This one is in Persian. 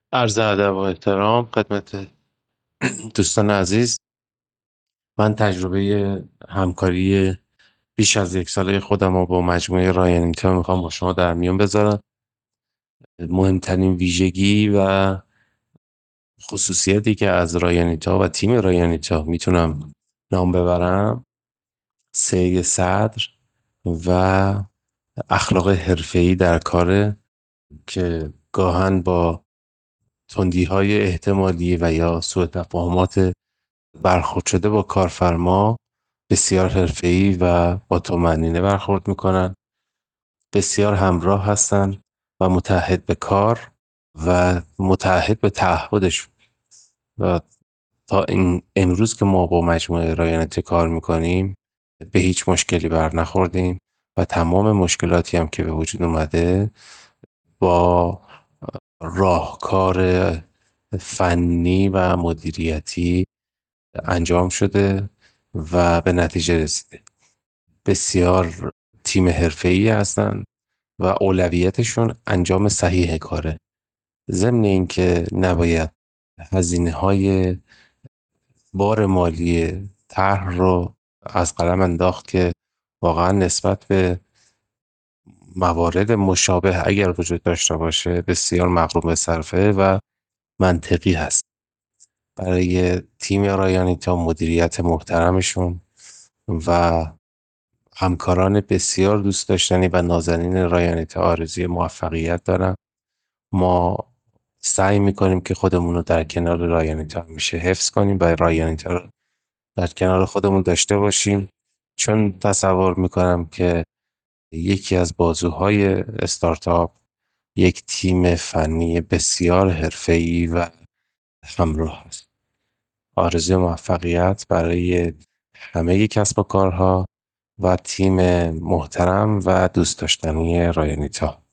عرض ادب و احترام خدمت دوستان عزیز. من تجربه همکاری بیش از 1 ساله خودم رو با مجموعه رایانیتا میخوام با شما در میون بذارم. مهمترین ویژگی و خصوصیتی که از رایانیتا و تیم رایانیتا میتونم نام ببرم، سعی صدر و اخلاق حرفه‌ای در کار که گاهن با تندی‌های احتمالی و یا سوء تفاهمات برخورد شده با کارفرما بسیار حرفه‌ای و با طمأنینه برخورد میکنن، بسیار همراه هستن و متعهد به کار و متعهد به تعهدشون. و تا این امروز که ما با مجموعه رایانتی کار میکنیم به هیچ مشکلی بر نخوردیم و تمام مشکلاتی هم که به وجود اومده با راهکار فنی و مدیریتی انجام شده و به نتیجه رسیده. بسیار تیم حرفه‌ای هستن و اولویتشون انجام صحیح کاره. ضمن اینکه نباید هزینه‌های بار مالی طرح رو از قلم انداخت که واقعا نسبت به موارد مشابه اگر وجود داشته باشه بسیار مقروم صرفه و منطقی هست. برای تیم رایانیتا مدیریت محترمشون و همکاران بسیار دوست داشتنی و نازنین رایانیتا آرزوی موفقیت دارم. ما سعی میکنیم که خودمون رو در کنار رایانیتا همیشه حفظ کنیم و رایانیتا رو در کنار خودمون داشته باشیم، چون تصور میکنم که یکی از بازوهای استارتاپ یک تیم فنی بسیار حرفه‌ای و همراه است. آرزوی موفقیت برای همه کسب و کارها و تیم محترم و دوست داشتنی رایانیتا.